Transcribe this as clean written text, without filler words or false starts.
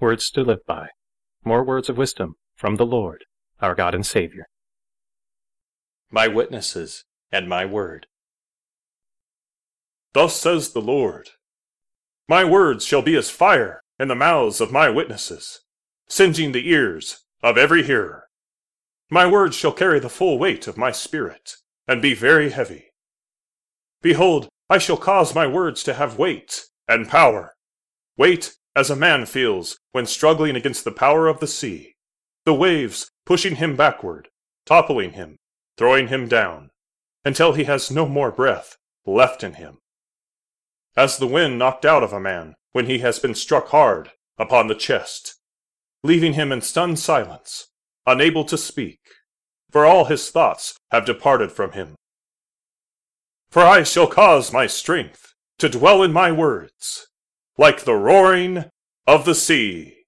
words to live by, more words of wisdom from the Lord, our God and Savior. My witnesses and my word. Thus says the Lord, my words shall be as fire in the mouths of my witnesses, singeing the ears of every hearer. My words shall carry the full weight of my spirit, and be very heavy. Behold, I shall cause my words to have weight and power. Weight as a man feels when struggling against the power of the sea, the waves pushing him backward, toppling him, throwing him down, until he has no more breath left in him. As the wind knocked out of a man when he has been struck hard upon the chest, leaving him in stunned silence, unable to speak, for all his thoughts have departed from him. For I shall cause my strength to dwell in my words, like the roaring of the sea.